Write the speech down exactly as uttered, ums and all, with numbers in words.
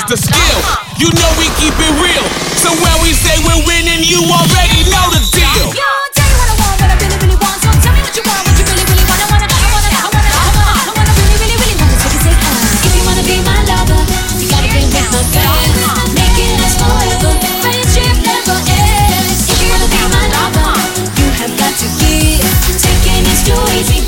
is the skill. You know we keep it real. So when we say we're winning, you already know the deal. Yo, tell you what I want, what I really, really want. So tell me what you want, what you really, really want. I wanna, I wanna, I wanna, I wanna, I wanna really, really, really want to take it, take it. If you wanna be my lover, you gotta be with my friends. Make it last forever. Friendship never ends. If you wanna be my lover, you have got to give. Taking is too easy.